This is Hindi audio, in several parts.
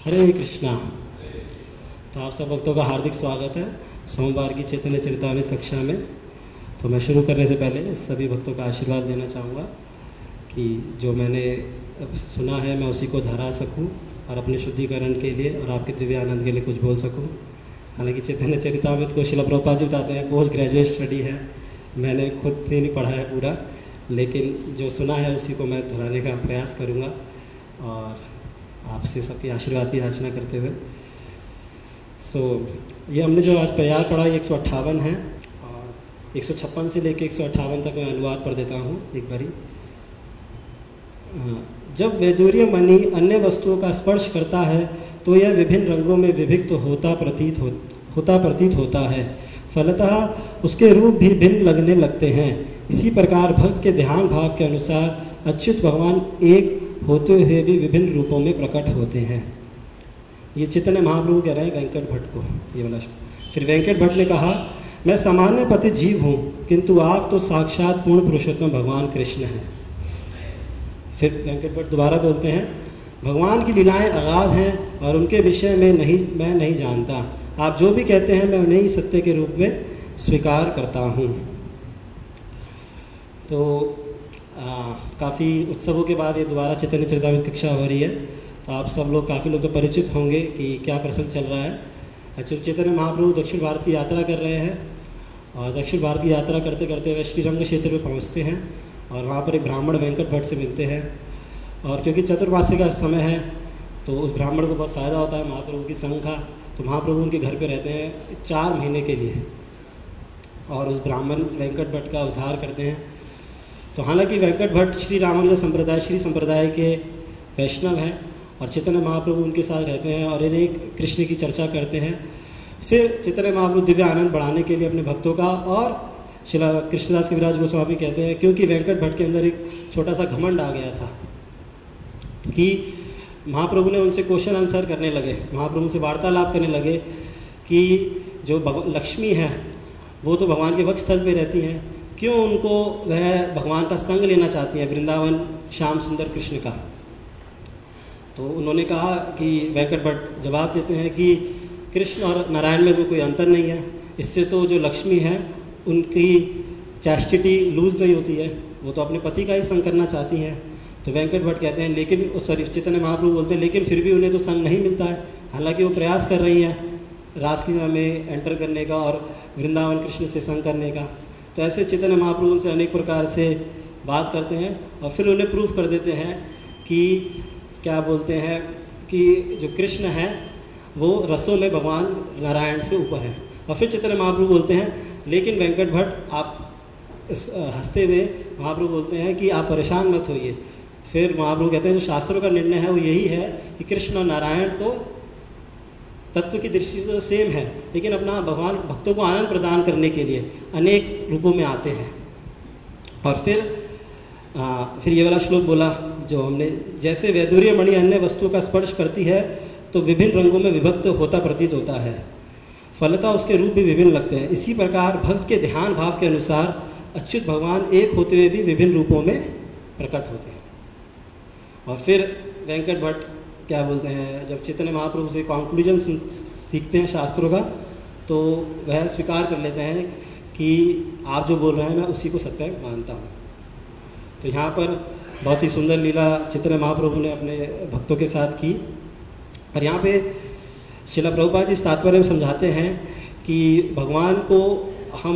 हरे कृष्णा। तो आप सब भक्तों का हार्दिक स्वागत है सोमवार की चैतन्य चरितामृत कक्षा में। तो मैं शुरू करने से पहले सभी भक्तों का आशीर्वाद देना चाहूँगा कि जो मैंने सुना है मैं उसी को दोहरा सकूँ और अपने शुद्धिकरण के लिए और आपके दिव्य आनंद के लिए कुछ बोल सकूँ। हालांकि चैतन्य चरितामृत को श्रील प्रभुपाद जी बताते हैं पोस्ट ग्रेजुएट स्टडी है, मैंने खुद से नहीं पढ़ा है पूरा, लेकिन जो सुना है उसी को मैं दोहराने का प्रयास करूँगा और आपसे सबके आशीर्वाद की याचना करते हुए। ये हमने जो आज प्रयास पढ़ा 158 है और 156 से लेकर 158 तक मैं अनुवाद पढ़ देता हूँ एक बारी। जब वैदुर्य मणि अन्य वस्तुओं का स्पर्श करता है तो यह विभिन्न रंगों में विभक्त होता प्रतीत होता है, फलतः उसके रूप भी भिन्न लगने लगते हैं। इसी प्रकार भक्त के ध्यान भाव के अनुसार अच्युत भगवान एक होते हुए भी विभिन्न रूपों में प्रकट होते हैं। ये चैतन्य महाप्रभु कह रहे हैं वेंकट भट्ट को ये वाला। फिर वेंकट भट्ट ने कहा, मैं सामान्य पतित जीव हूँ किंतु आप तो साक्षात पूर्ण पुरुषोत्तम भगवान कृष्ण हैं। फिर वेंकट भट्ट दोबारा बोलते हैं, भगवान की लीलाएं अगाध हैं और उनके विषय में मैं नहीं जानता। आप जो भी कहते हैं मैं उन्हें ही सत्य के रूप में स्वीकार करता हूँ। तो काफ़ी उत्सवों के बाद ये दोबारा चैतन्य चरितामृत कक्षा हो रही है, तो आप सब लोग काफ़ी लोग तो परिचित होंगे कि क्या प्रसंग चल रहा है। एक्चुअली चैतन्य महाप्रभु दक्षिण भारत की यात्रा कर रहे हैं और दक्षिण भारत की यात्रा करते करते वे श्रीरंग क्षेत्र में पहुंचते हैं और वहाँ पर एक ब्राह्मण वेंकट भट्ट से मिलते हैं। और क्योंकि चतुर्मासी का समय है तो उस ब्राह्मण को बहुत फ़ायदा होता है महाप्रभु की संग का, तो महाप्रभु उनके घर पर रहते हैं 4 महीने के लिए और उस ब्राह्मण वेंकट भट्ट का उद्धार करते हैं। तो हालांकि वेंकट भट्ट श्री रामानुज संप्रदाय श्री संप्रदाय के वैष्णव हैं और चैतन्य महाप्रभु उनके साथ रहते हैं और इन्हें कृष्ण की चर्चा करते हैं। फिर चैतन्य महाप्रभु दिव्य आनंद बढ़ाने के लिए अपने भक्तों का और श्री कृष्णदास कविराज गोस्वामी कहते हैं, क्योंकि वेंकट भट्ट के अंदर एक छोटा सा घमंड आ गया था कि महाप्रभु ने उनसे क्वेश्चन आंसर करने लगे, महाप्रभु से वार्तालाप करने लगे कि जो लक्ष्मी है वो तो भगवान के वक्ष स्थल पे रहती हैं, क्यों उनको वह भगवान का संग लेना चाहती है वृंदावन श्याम सुंदर कृष्ण का। तो उन्होंने कहा कि वेंकट भट्ट जवाब देते हैं कि कृष्ण और नारायण में कोई अंतर नहीं है, इससे तो जो लक्ष्मी है उनकी चैस्टिटी लूज नहीं होती है, वो तो अपने पति का ही संग करना चाहती हैं। तो वेंकट भट्ट कहते हैं लेकिन चैतन्य महाप्रभु बोलते हैं लेकिन फिर भी उन्हें तो संग नहीं मिलता है, हालांकि वो प्रयास कर रही हैं रासलीला में एंटर करने का और वृंदावन कृष्ण से संग करने का। तो ऐसे चैतन्य महाप्रभु से अनेक प्रकार से बात करते हैं और फिर उन्हें प्रूफ कर देते हैं कि क्या बोलते हैं कि जो कृष्ण है वो रसों में भगवान नारायण से ऊपर है। और फिर चैतन्य महाप्रभु बोलते हैं लेकिन वेंकट भट्ट आप हंसते हुए महाप्रभु बोलते हैं कि आप परेशान मत होइए। फिर महाप्रभु कहते हैं जो शास्त्रों का निर्णय है वो यही है कि कृष्ण और नारायण तो तत्व की दृष्टि से सेम है, लेकिन अपना भगवान भक्तों को आनंद प्रदान करने के लिए अनेक रूपों में आते हैं। और फिर ये वाला श्लोक बोला जो हमने, जैसे वैदुर्य मणि अन्य वस्तुओं का स्पर्श करती है तो विभिन्न रंगों में विभक्त होता प्रतीत होता है, फलतः उसके रूप भी विभिन्न लगते हैं। इसी प्रकार भक्त के ध्यान भाव के अनुसार अच्युत भगवान एक होते हुए भी विभिन्न रूपों में प्रकट होते हैं। और फिर वेंकट भट्ट क्या बोलते हैं, जब चैतन्य महाप्रभु से कॉन्क्लूजन सीखते हैं शास्त्रों का तो वह स्वीकार कर लेते हैं कि आप जो बोल रहे हैं मैं उसी को सत्य मानता हूँ। तो यहाँ पर बहुत ही सुंदर लीला चैतन्य महाप्रभु ने अपने भक्तों के साथ की। और यहाँ पे श्रील प्रभुपाद जी इस तात्पर्य में समझाते हैं कि भगवान को हम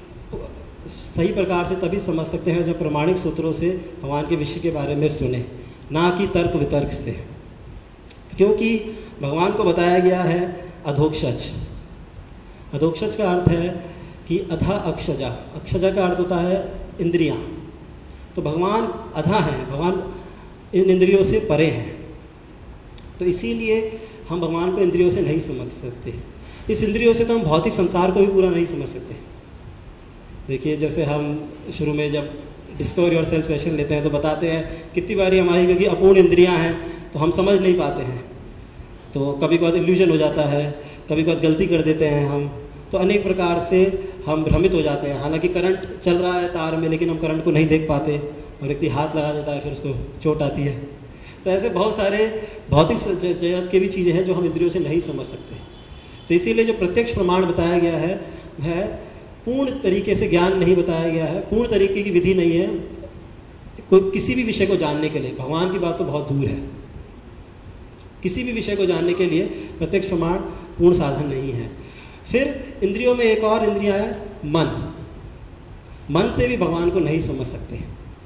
सही प्रकार से तभी समझ सकते हैं जब प्रमाणिक सूत्रों से भगवान के विषय के बारे में सुने, ना कि तर्क वितर्क से, क्योंकि भगवान को बताया गया है अधोक्षज। अधोक्षज का अर्थ है कि अधा अक्षजा, अक्षजा का अर्थ होता है इंद्रियां। तो भगवान अधा हैं, भगवान इन इंद्रियों से परे हैं, तो इसीलिए हम भगवान को इंद्रियों से नहीं समझ सकते। इस इंद्रियों से तो हम भौतिक संसार को भी पूरा नहीं समझ सकते। देखिए जैसे हम शुरू में जब डिस्कवर योर सेल्फ सेशन लेते हैं तो बताते हैं कितनी बारी हमारी क्योंकि अपूर्ण इंद्रियां हैं तो हम समझ नहीं पाते हैं, तो कभी कभार इल्यूजन हो जाता है, कभी कभार गलती कर देते हैं हम, तो अनेक प्रकार से हम भ्रमित हो जाते हैं। हालांकि करंट चल रहा है तार में लेकिन हम करंट को नहीं देख पाते और व्यक्ति हाथ लगा देता है फिर उसको चोट आती है। तो ऐसे बहुत सारे भौतिक जगत के भी चीज़ें हैं जो हम इंद्रियों से नहीं समझ सकते। तो इसीलिए जो प्रत्यक्ष प्रमाण बताया गया है वह पूर्ण तरीके से ज्ञान नहीं बताया गया है, पूर्ण तरीके की विधि नहीं है कोई किसी भी विषय को जानने के लिए। भगवान की बात तो बहुत दूर है, किसी भी विषय को जानने के लिए प्रत्यक्ष प्रमाण पूर्ण साधन नहीं है। फिर इंद्रियों में एक और इंद्रिया है मन। मन से भी भगवान को नहीं समझ सकते।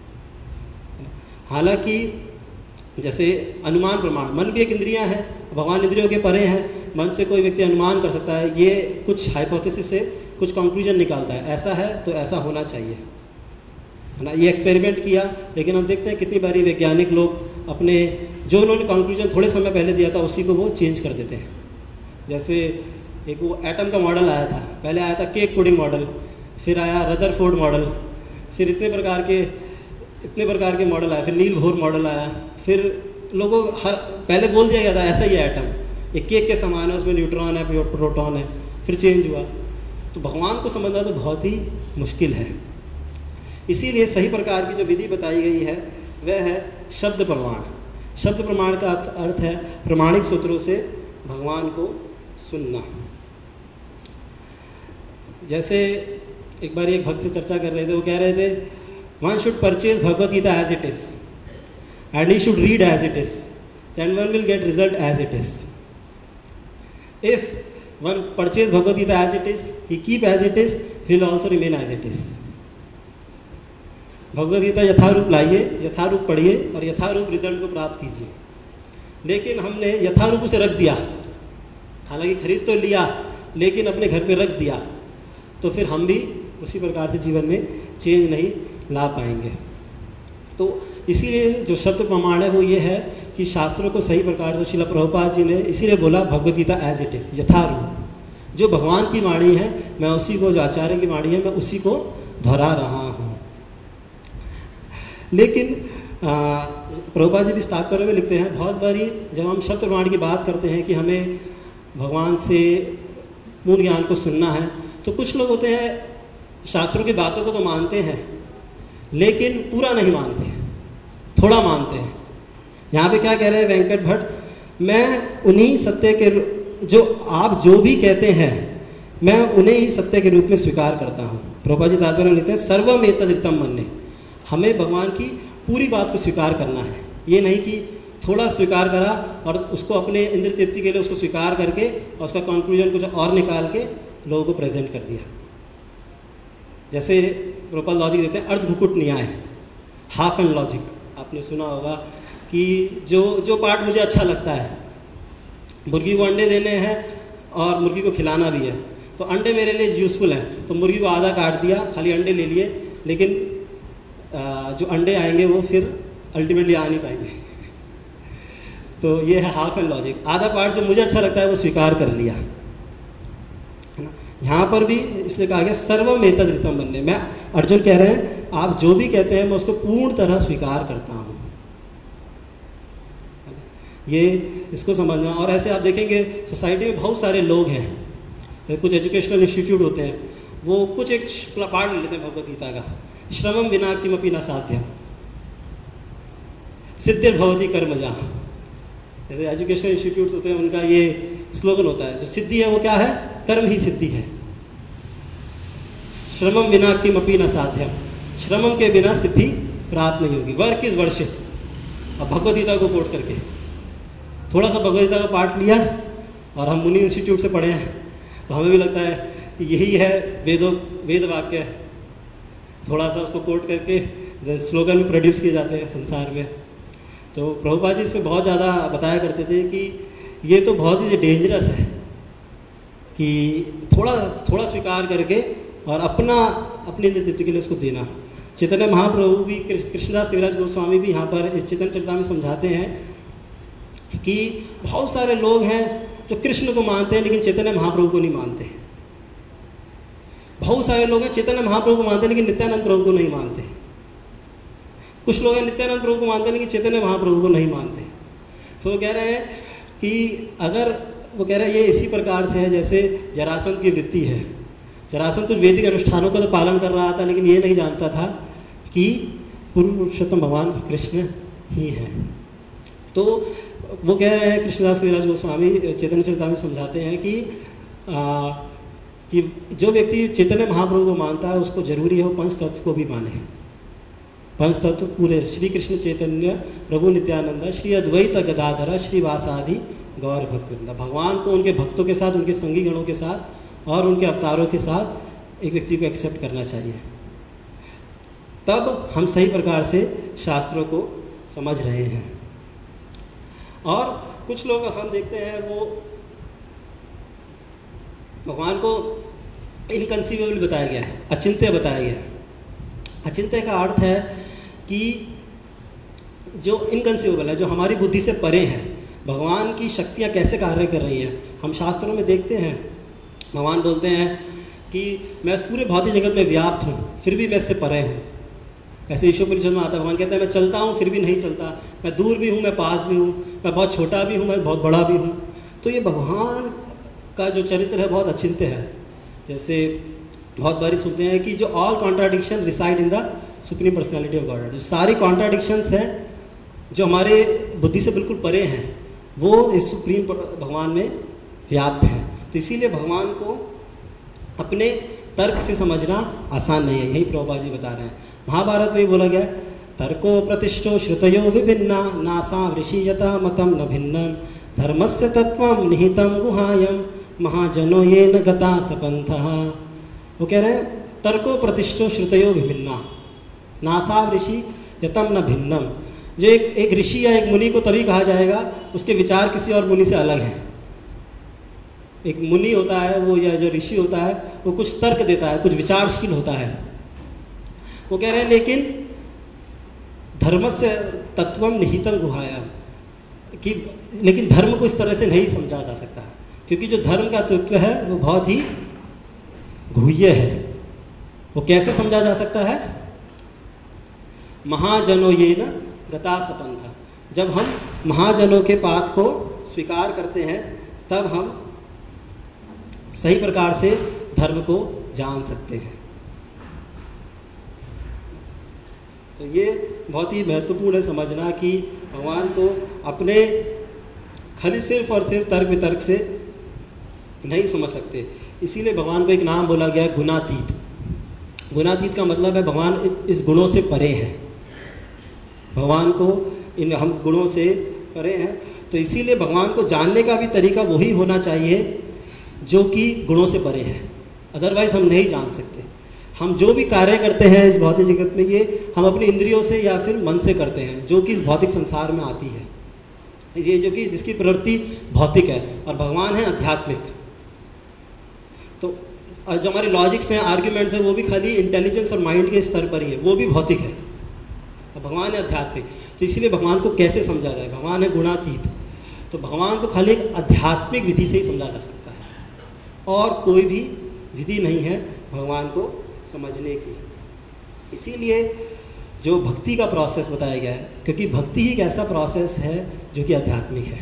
हालांकि जैसे अनुमान प्रमाण, मन भी एक इंद्रिया है, भगवान इंद्रियों के परे हैं, मन से कोई व्यक्ति अनुमान कर सकता है, ये कुछ हाइपोथेसिस से कुछ कंक्लूजन निकालता है, ऐसा है तो ऐसा होना चाहिए, है ना। ये एक्सपेरिमेंट किया, लेकिन हम देखते हैं कितनी बारी वैज्ञानिक लोग अपने जो उन्होंने कंक्लूजन थोड़े समय पहले दिया था उसी को वो चेंज कर देते हैं। जैसे एक वो एटम का मॉडल आया था, पहले आया था केक पुडिंग मॉडल, फिर आया रदरफोर्ड मॉडल, फिर इतने प्रकार के मॉडल आए, फिर नील बोर मॉडल आया, फिर लोगों पहले बोल दिया गया था ऐसा ही है एटम, एक केक के समान है, उसमें न्यूट्रॉन है, प्रोटॉन है, फिर चेंज हुआ। तो भगवान को समझना तो बहुत ही मुश्किल है। इसीलिए सही प्रकार की जो विधि बताई गई है वह है शब्द प्रमाण। शब्द प्रमाण का अर्थ है प्रमाणिक सूत्रों से भगवान को सुनना। जैसे एक बार एक भक्त से चर्चा कर रहे थे, वो कह रहे थे one should purchase Bhagavad Gita as it is and he should read as it is, then one will get result as it is. If one purchase Bhagavad Gita as it is, he keep as it is, he will also remain as it is. Bhagavad Gita यथारूप लाइए, यथारूप पढ़िए और यथारूप रिजल्ट को प्राप्त कीजिए। लेकिन हमने यथारूप उसे रख दिया, हालांकि खरीद तो लिया लेकिन अपने घर पे रख दिया, तो फिर हम भी उसी प्रकार से जीवन में चेंज नहीं ला पाएंगे। तो इसीलिए जो शब्द प्रमाण है वो ये है कि शास्त्रों को सही प्रकार से श्रील प्रभुपाद जी ने इसीलिए बोला Bhagavad Gita as it is, यथारूप। जो भगवान की वाणी है मैं उसी को, जो आचार्य की वाणी है मैं उसी को दोहरा रहा हूँ। लेकिन प्रभुपाद जी भी तात्पर्य में लिखते हैं, बहुत बारी जब हम शब्द प्रमाण की बात करते हैं कि हमें भगवान से पूर्ण ज्ञान को सुनना है, तो कुछ लोग होते हैं शास्त्रों की बातों को तो मानते हैं लेकिन पूरा नहीं मानते हैं, थोड़ा मानते हैं। यहाँ पे क्या कह रहे हैं वेंकट भट्ट, मैं उन्हीं सत्य के जो आप जो भी कहते हैं मैं उन्हें ही सत्य के रूप में स्वीकार करता हूँ। प्रभुपाद जी तात्पर्य में लिखते हैं सर्वमेतदृतम मन्ये, हमें भगवान की पूरी बात को स्वीकार करना है, ये नहीं कि थोड़ा स्वीकार करा और उसको अपने इंद्र तृप्ति के लिए उसको स्वीकार करके और उसका कंक्लूजन कुछ और निकाल के लोगों को प्रेजेंट कर दिया। जैसे प्रभुपाद लॉजिक देते हैं अर्धभुकुट न्याय, हाफ एंड लॉजिक। आपने सुना होगा कि जो पार्ट मुझे अच्छा लगता है, मुर्गी को अंडे देने हैं और मुर्गी को खिलाना भी है, तो अंडे मेरे लिए यूजफुल हैं, तो मुर्गी को आधा काट दिया, खाली अंडे ले लिए, लेकिन जो अंडे आएंगे वो फिर अल्टीमेटली आ नहीं पाएंगे। तो ये है हाफ एंड लॉजिक। आधा पार्ट जो मुझे अच्छा लगता है वो स्वीकार कर लिया, है ना। यहाँ पर भी इसलिए कहा गया सर्वमेतदृतम मन्ये, मैं अर्जुन कह रहे हैं आप जो भी कहते हैं मैं उसको पूर्ण तरह स्वीकार करता हूँ। ये इसको समझना। और ऐसे आप देखेंगे सोसाइटी में बहुत सारे लोग हैं, कुछ एजुकेशनल इंस्टीट्यूट होते हैं, वो कुछ एक पार्ट ले लेते हैं भगवद गीता का, श्रमम विना किमपि न साध्यम सिद्धिर्भवति कर्मजा। जैसे एजुकेशनल इंस्टीट्यूट्स होते हैं उनका ये स्लोगन होता है, जो सिद्धि है वो क्या है, कर्म ही सिद्धि है। श्रमम विना किमपि न साध्यम, श्रमम के बिना सिद्धि प्राप्त नहीं होगी। Work is worship. अब भगवद गीता को कोट करके थोड़ा सा भगवद गीता का पार्ट लिया और हम मुनि इंस्टीट्यूट से पढ़े हैं, तो हमें भी लगता है कि यही है वेद वाक्य है, थोड़ा सा उसको कोट करके स्लोगन भी प्रोड्यूस किए जाते हैं संसार में। तो प्रभुपाद जी इस पर बहुत ज़्यादा बताया करते थे कि ये तो बहुत ही डेंजरस है कि थोड़ा स्वीकार करके और अपनी नेतृत्व के लिए उसको देना। चैतन्य महाप्रभु भी, कृष्णदास कविराज गोस्वामी भी यहाँ पर इस चैतन्य चरिता में समझाते हैं कि बहुत सारे लोग हैं जो कृष्ण को मानते हैं लेकिन चैतन्य महाप्रभु को नहीं मानते। बहुत सारे लोग हैं चैतन्य महाप्रभु को मानते हैं लेकिन नित्यानंद प्रभु को नहीं मानते। कुछ लोग हैं नित्यानंद प्रभु को मानते हैं लेकिन चैतन्य महाप्रभु को नहीं मानते। तो वो कह रहे हैं कि अगर वो कह रहे हैं ये इसी प्रकार से है जैसे जरासंध की वृत्ति है। जरासंध कुछ वैदिक अनुष्ठानों का तो पालन कर रहा था लेकिन ये नहीं जानता था कि पुरुषोत्तम भगवान कृष्ण ही है। तो वो कह रहे हैं, कृष्णदास कविराज गोस्वामी चैतन्य चरितामृत समझाते हैं कि जो व्यक्ति चैतन्य महाप्रभु को मानता है उसको जरूरी है वो पंच तत्व को भी माने। पंच तत्व पूरे श्री कृष्ण चैतन्य प्रभु नित्यानंद श्री अद्वैत गदाधर श्रीवासादि गौर भक्तवृंदा, भगवान को उनके भक्तों के साथ, उनके संगी गणों के साथ और उनके अवतारों के साथ एक व्यक्ति को एक्सेप्ट करना चाहिए। तब हम सही प्रकार से शास्त्रों को समझ रहे हैं। और कुछ लोग हम देखते हैं वो भगवान को इनकंसीवेबल बताया गया है, अचिंत्य बताया गया है। अचिंत्य का अर्थ है कि जो इनकंसीवेबल है, जो हमारी बुद्धि से परे है, भगवान की शक्तियाँ कैसे कार्य कर रही हैं। हम शास्त्रों में देखते हैं भगवान बोलते हैं कि मैं इस पूरे भौतिक जगत में व्याप्त हूँ फिर भी मैं इससे परे हूँ। ऐसे ईशोपनिषद में आता है, भगवान कहते हैं मैं चलता हूँ फिर भी नहीं चलता, मैं दूर भी हूँ मैं पास भी हूँ, मैं बहुत छोटा भी हूँ मैं बहुत बड़ा भी हूँ। तो ये भगवान का जो चरित्र है बहुत अचिंत्य है। जैसे बहुत बारी सुनते हैं कि जो all contradiction reside in the supreme personality of God, जो सारी कॉन्ट्राडिक्शंस हैं जो हमारे बुद्धि से बिल्कुल परे हैं वो इस सुप्रीम भगवान में व्याप्त है। तो इसीलिए भगवान को अपने तर्क से समझना आसान नहीं है, यही प्रभुपाद जी बता रहे हैं। महाभारत में बोला गया तर्को प्रतिष्ठो श्रुतयो विभिन्ना नासा ऋषियता मतम न भिन्नम धर्मस्य तत्वम निहितम गुहायम महाजनो ये न गता सपंथः। वो कह रहे हैं तर्को प्रतिष्ठो श्रुतयो विभिन्ना नासा ऋषि यतम न भिन्नम। जो एक ऋषि या एक मुनि को तभी कहा जाएगा उसके विचार किसी और मुनि से अलग हैं। एक मुनि होता है वो, या जो ऋषि होता है वो कुछ तर्क देता है, कुछ विचारशील होता है। वो कह रहे हैं लेकिन धर्मस्य तत्वम निहितम गुहायम, कि लेकिन धर्म को इस तरह से नहीं समझा जा सकता, क्योंकि जो धर्म का तत्व है वो बहुत ही गुह्य है। वो कैसे समझा जा सकता है? महाजनो ये न गता सपंथा, जब हम महाजनों के पाठ को स्वीकार करते हैं तब हम सही प्रकार से धर्म को जान सकते हैं। तो ये बहुत ही महत्वपूर्ण है समझना कि भगवान को अपने खाली सिर्फ और सिर्फ तर्क वितर्क से नहीं समझ सकते। इसीलिए भगवान को एक नाम बोला गया गुणातीत। गुणातीत का मतलब है भगवान इस गुणों से परे हैं, भगवान को इन हम गुणों से परे हैं। तो इसीलिए भगवान को जानने का भी तरीका वही होना चाहिए जो कि गुणों से परे है, अदरवाइज हम नहीं जान सकते। हम जो भी कार्य करते हैं इस भौतिक जगत में ये हम अपनी इंद्रियों से या फिर मन से करते हैं, जो कि इस भौतिक संसार में आती है, ये जो कि जिसकी प्रवृत्ति भौतिक है और भगवान है आध्यात्मिक। तो जो हमारे लॉजिक्स हैं, आर्ग्यूमेंट्स हैं, वो भी खाली इंटेलिजेंस और माइंड के स्तर पर ही है, वो भी भौतिक है। भगवान है आध्यात्मिक। तो इसीलिए भगवान को कैसे समझा जाए? भगवान है गुणातीत, तो भगवान को खाली एक आध्यात्मिक विधि से ही समझा जा सकता है, और कोई भी विधि नहीं है भगवान को समझने की। इसीलिए जो भक्ति का प्रोसेस बताया गया है, क्योंकि भक्ति ही एक ऐसा प्रोसेस है जो कि आध्यात्मिक है,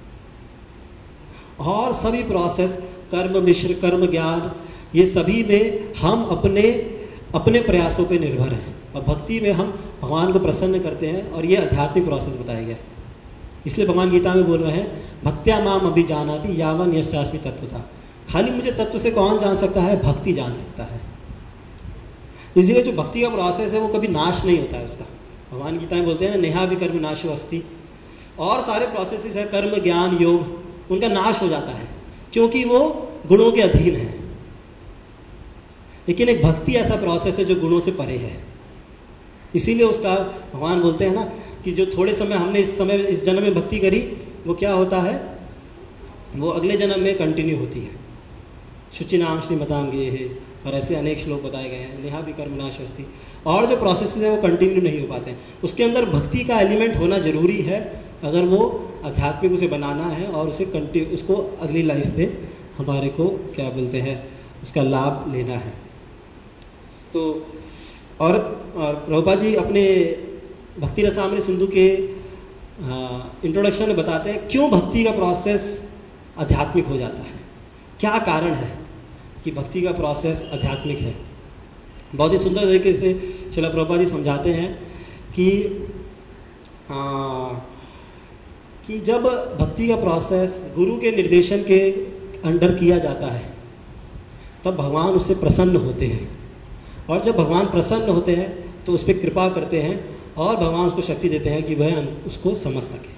और सभी प्रोसेस कर्म मिश्र कर्म ज्ञान ये सभी में हम अपने प्रयासों पे निर्भर हैं, और भक्ति में हम भगवान को प्रसन्न करते हैं, और ये आध्यात्मिक प्रोसेस बताया गया है। इसलिए भगवान गीता में बोल रहे हैं भक्त्या माम अभिजानाति यावन यश्चास्मि तत्वता। खाली मुझे तत्व से कौन जान सकता है? भक्ति जान सकता है। इसीलिए जो भक्ति का प्रोसेस है वो कभी नाश नहीं होता है उसका। भगवान गीता में बोलते हैं ना नेहा भी कर्म नाशो अस्ति, और सारे प्रोसेसेस है कर्म ज्ञान योग, उनका नाश हो जाता है क्योंकि वो गुणों के अधीन है। लेकिन एक भक्ति ऐसा प्रोसेस है जो गुणों से परे है। इसीलिए उसका भगवान बोलते हैं ना कि जो थोड़े समय हमने इस जन्म में भक्ति करी वो क्या होता है, वो अगले जन्म में कंटिन्यू होती है। शुचि नाम श्रीमताम गे है, और ऐसे अनेक श्लोक बताए गए हैं, नेहा भी कर्म नाश अस्ति। और जो प्रोसेसेस है वो कंटिन्यू नहीं हो पाते हैं। उसके अंदर भक्ति का एलिमेंट होना जरूरी है अगर वो आध्यात्मिक उसे बनाना है और उसको अगली लाइफ में हमारे को क्या बोलते हैं उसका लाभ लेना है। तो और प्रभुपाद जी अपने भक्ति रसामृत सिंधु के इंट्रोडक्शन में बताते हैं क्यों भक्ति का प्रोसेस आध्यात्मिक हो जाता है, क्या कारण है कि भक्ति का प्रोसेस आध्यात्मिक है। बहुत ही सुंदर तरीके से श्रील प्रभुपाद जी समझाते हैं कि कि जब भक्ति का प्रोसेस गुरु के निर्देशन के अंडर किया जाता है तब भगवान उससे प्रसन्न होते हैं, और जब भगवान प्रसन्न होते हैं तो उस पर कृपा करते हैं और भगवान उसको शक्ति देते हैं कि वह उसको समझ सके।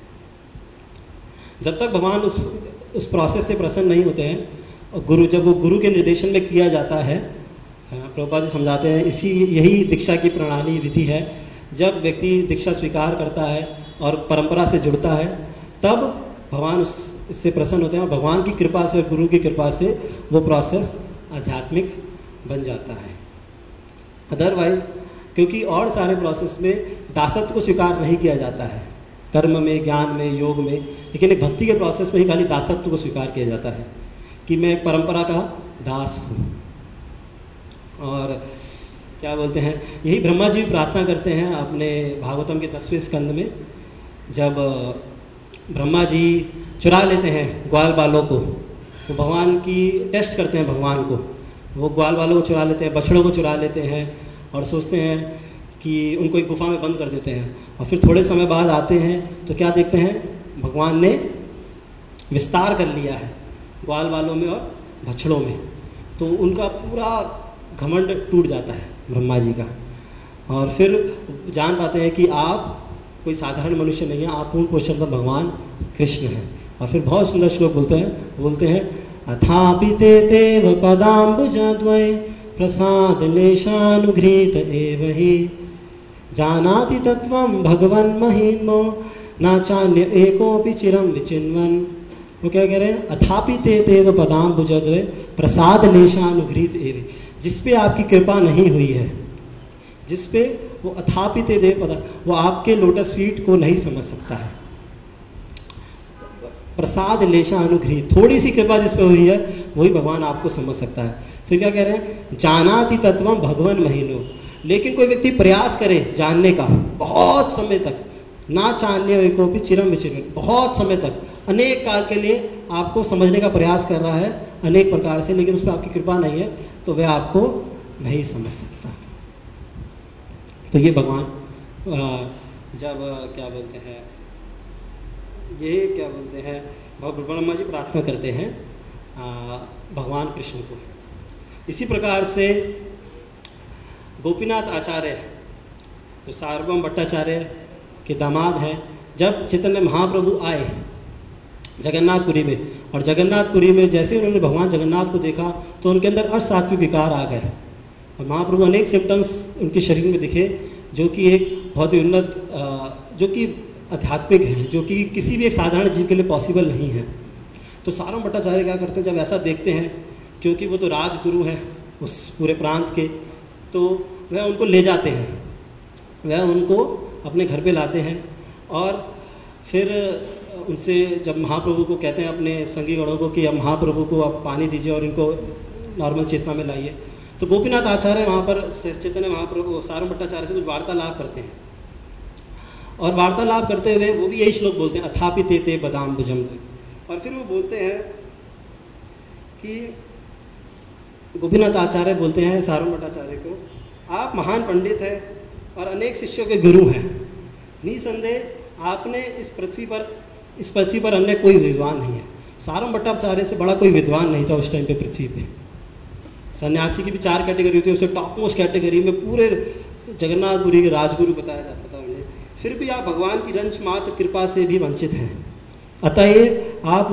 जब तक भगवान उस प्रोसेस से प्रसन्न नहीं होते हैं, और जब वो गुरु के निर्देशन में किया जाता है, प्रभुपाद जी समझाते हैं यही दीक्षा की प्रणाली विधि है। जब व्यक्ति दीक्षा स्वीकार करता है और परंपरा से जुड़ता है तब भगवान उससे प्रसन्न होते हैं, और भगवान की कृपा से और गुरु की कृपा से वो प्रोसेस आध्यात्मिक बन जाता है। अदरवाइज क्योंकि और सारे प्रोसेस में दासत्व को स्वीकार नहीं किया जाता है, कर्म में, ज्ञान में, योग में, लेकिन एक भक्ति के प्रोसेस में ही खाली दासत्व को स्वीकार किया जाता है कि मैं एक परंपरा का दास हूँ। और क्या बोलते हैं, यही ब्रह्मा जी प्रार्थना करते हैं अपने भागवतम के 10वें स्कंद में, जब ब्रह्मा जी चुरा लेते हैं ग्वाल बालों को, वो भगवान की टेस्ट करते हैं भगवान को, वो ग्वाल बालों को चुरा लेते हैं, बछड़ों को चुरा लेते हैं और सोचते हैं कि उनको एक गुफा में बंद कर देते हैं, और फिर थोड़े समय बाद आते हैं तो क्या देखते हैं, भगवान ने विस्तार कर लिया है ग्वाल बालों में और बछड़ों में, तो उनका पूरा घमंड टूट जाता है ब्रह्मा जी का, और फिर जान पाते हैं कि आप कोई साधारण मनुष्य नहीं है, आप पूर्ण पुरुषोत्तम भगवान कृष्ण हैं। और फिर बहुत सुंदर श्लोक बोलते हैं अथापि ते तेव पदाम्बुजद्वय प्रसाद लेशानुघ्रीत एव हि जानाति तत्वं भगवन् महिमो नाचान्य एकोऽपि चिरं विचिन्वन्। वो क्या कह रहे हैं, अथापि ते तेव पदाम्बुजद्वय प्रसाद लेशानुघ्रीत एव, जिसपे आपकी कृपा नहीं हुई है, जिसपे वो अथापि ते देव पदा, वो आपके लोटस फीट को नहीं समझ सकता है। प्रसाद लेशा अनुग्रहित, थोड़ी सी कृपा जिस पे हुई है वही भगवान आपको समझ सकता है। फिर क्या कह रहे हैं, जानाति तत्वम भगवान महीनो, लेकिन कोई व्यक्ति प्रयास करे जानने का बहुत समय तक, ना चान्य एकोपि चिरम विचिरम, बहुत समय तक अनेक काल के लिए आपको समझने का प्रयास कर रहा है अनेक प्रकार से, लेकिन उस पर आपकी कृपा नहीं है तो वह आपको नहीं समझ सकता। तो ये भगवान जब क्या बोलते हैं, ये क्या बोलते हैं, ब्रह्मा जी प्रार्थना करते हैं भगवान कृष्ण को। इसी प्रकार से गोपीनाथ आचार्य जो सार्वभौम भट्टाचार्य के दामाद हैं, जब चैतन्य महाप्रभु आए जगन्नाथपुरी में, और जगन्नाथपुरी में जैसे उन्होंने भगवान जगन्नाथ को देखा तो उनके अंदर असात्विक विकार आ गए, और महाप्रभु अनेक सिम्टम्स उनके शरीर में दिखे जो कि एक बहुत ही उन्नत, जो कि आध्यात्मिक है, जो कि किसी भी एक साधारण जीव के लिए पॉसिबल नहीं है। तो सार्वभौम भट्टाचार्य क्या करते हैं, जब ऐसा देखते हैं, क्योंकि वो तो राजगुरु हैं उस पूरे प्रांत के, तो वह उनको ले जाते हैं, वह उनको अपने घर पे लाते हैं, और फिर उनसे जब महाप्रभु को कहते हैं अपने संगी गणों को कि अब महाप्रभु को आप पानी दीजिए और इनको नॉर्मल चेतना में लाइए, तो गोपीनाथ आचार्य वहाँ पर चैतन्य महाप्रभु सार्वभौम भट्टाचार्य से कुछ वार्तालाप करते हैं, और वार्तालाप करते हुए वो भी यही श्लोक बोलते हैं, अथापि ते ते पदाम्बुजं, और फिर वो बोलते हैं कि गोपीनाथ आचार्य बोलते हैं सार्वभौम भट्टाचार्य को, आप महान पंडित हैं और अनेक शिष्यों के गुरु हैं, निसंदेह आपने इस पृथ्वी पर अन्य कोई विद्वान नहीं है। सार्वभौम भट्टाचार्य से बड़ा कोई विद्वान नहीं था उस टाइम पे पृथ्वी पे। सन्यासी की भी 4 कैटेगरी होती है, उससे टॉप मोस्ट कैटेगरी में पूरे जगन्नाथपुरी के राजगुरु बताया जाता था उन्हें, फिर भी आप भगवान की रंच मात्र कृपा से भी वंचित हैं। अतएव आप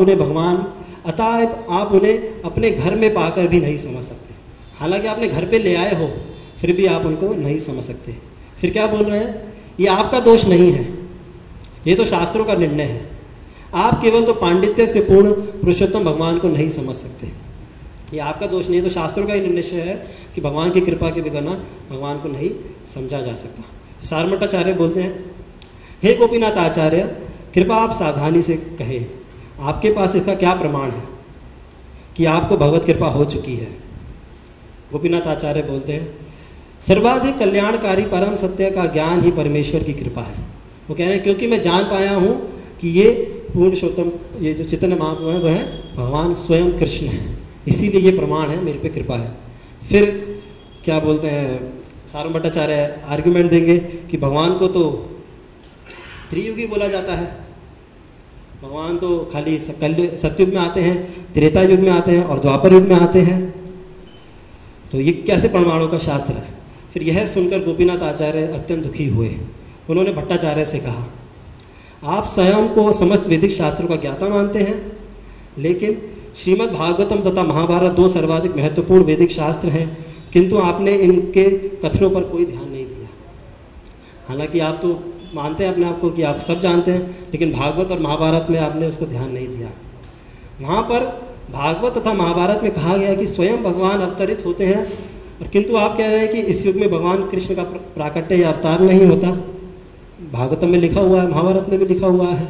उन्हें अपने घर में पाकर भी नहीं समझ सकते, हालांकि आपने घर पे ले आए हो फिर भी आप उनको नहीं समझ सकते। फिर क्या बोल रहे हैं, ये आपका दोष नहीं है, ये तो शास्त्रों का निर्णय है, आप केवल तो पांडित्य से पूर्ण पुरुषोत्तम भगवान को नहीं समझ सकते, ये आपका दोष नहीं है, तो शास्त्रों का ही निर्णय है कि भगवान की कृपा के बिना भगवान को नहीं समझा जा सकता। सार्वभौम भट्टाचार्य बोलते हैं, हे गोपीनाथ आचार्य, कृपा आप सावधानी से कहे, आपके पास इसका क्या प्रमाण है कि आपको भगवत कृपा हो चुकी है। गोपीनाथ आचार्य बोलते हैं, सर्वाधिक कल्याणकारी परम सत्य का ज्ञान ही परमेश्वर की कृपा है। वो कह रहे हैं क्योंकि मैं जान पाया हूँ कि ये पुरुषोत्तम, ये जो चैतन्य महाप्रभु है वह भगवान स्वयं कृष्ण है, इसीलिए ये प्रमाण है, मेरे पे कृपा है। फिर क्या बोलते हैं सार्वभौम भट्टाचार्य, आर्गुमेंट देंगे कि भगवान को तो त्रियुगी बोला जाता है, भगवान तो खाली सत्युग में आते हैं, त्रेता युग में आते हैं और द्वापर युग में आते हैं, तो ये कैसे परमाणु का शास्त्र है? फिर यह सुनकर गोपीनाथ आचार्य अत्यंत दुखी हुए। उन्होंने भट्टाचार्य से कहा, आप स्वयं को समस्त वैदिक शास्त्रों का ज्ञाता मानते हैं, लेकिन श्रीमद् भागवतम तथा महाभारत 2 सर्वाधिक महत्वपूर्ण वैदिक शास्त्र हैं, किंतु आपने इनके कथनों पर कोई ध्यान नहीं दिया। हालांकि आप तो मानते हैं अपने आप को कि आप सब जानते हैं, लेकिन भागवत और महाभारत में आपने उसको ध्यान नहीं दिया। वहाँ पर भागवत तथा महाभारत में कहा गया कि स्वयं भगवान अवतरित होते हैं, और किंतु आप कह रहे हैं कि इस युग में भगवान कृष्ण का प्राकट्य या अवतार नहीं होता। भागवतम में लिखा हुआ है, महाभारत में भी लिखा हुआ है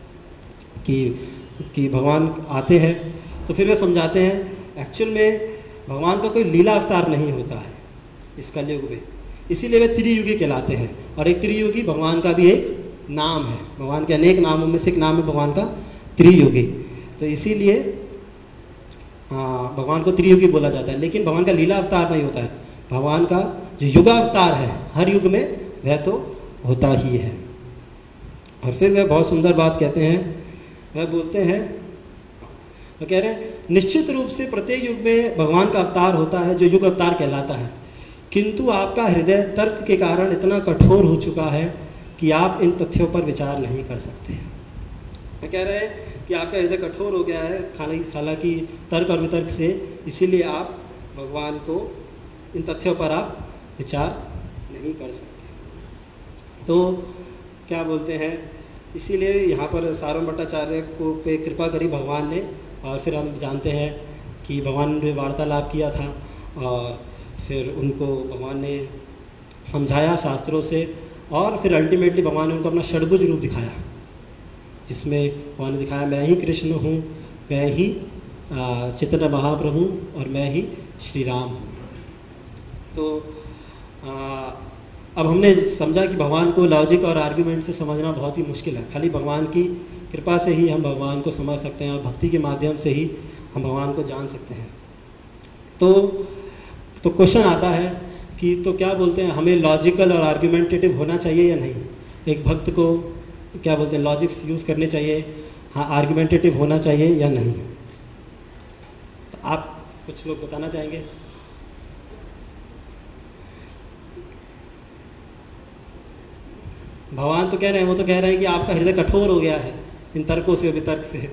कि भगवान आते हैं। तो फिर वे समझाते हैं एक्चुअल में भगवान का कोई लीला अवतार नहीं होता है इस कलयुग में, इसीलिए वे त्रियुगी कहलाते हैं। और एक त्रियुगी भगवान का भी एक नाम है, भगवान के अनेक नामों में से एक नाम है भगवान का त्रियुगी। तो इसीलिए भगवान को त्रियुगी बोला जाता है, लेकिन भगवान का लीला अवतार नहीं होता है। भगवान का जो युगावतार है हर युग में वह तो होता ही है। और फिर वह बहुत सुंदर बात कहते हैं, वह बोलते हैं, वो कह रहे हैं निश्चित रूप से प्रत्येक युग में भगवान का अवतार होता है जो युग अवतार कहलाता है, किंतु आपका हृदय तर्क के कारण इतना कठोर हो चुका है कि आप इन तथ्यों पर विचार नहीं कर सकते। मैं कह रहे हैं कि आपका हृदय कठोर हो गया है हालांकि तर्क और वितर्क से, इसीलिए आप भगवान को इन तथ्यों पर आप विचार नहीं कर सकते। तो क्या बोलते हैं, इसीलिए यहाँ पर सार्वभौम भट्टाचार्य को पे कृपा करी भगवान ने, और फिर हम जानते हैं कि भगवान ने वार्तालाप किया था और फिर उनको भगवान ने समझाया शास्त्रों से, और फिर अल्टीमेटली भगवान ने उनको अपना षड्भुज रूप दिखाया, जिसमें भगवान ने दिखाया मैं ही कृष्ण हूँ, मैं ही चैतन्य महाप्रभु और मैं ही श्री राम हूँ। तो अब हमने समझा कि भगवान को लॉजिक और आर्ग्यूमेंट से समझना बहुत ही मुश्किल है, खाली भगवान की कृपा से ही हम भगवान को समझ सकते हैं और भक्ति के माध्यम से ही हम भगवान को जान सकते हैं। तो क्वेश्चन आता है कि तो क्या बोलते हैं, हमें लॉजिकल और आर्ग्यूमेंटेटिव होना चाहिए या नहीं? एक भक्त को क्या बोलते हैं, लॉजिक्स यूज़ करने चाहिए, हाँ आर्ग्यूमेंटेटिव होना चाहिए या नहीं? तो आप कुछ लोग बताना चाहेंगे? भगवान तो कह रहे हैं, वो तो कह रहे हैं कि आपका हृदय कठोर हो गया है इन तर्कों से वितर्क से,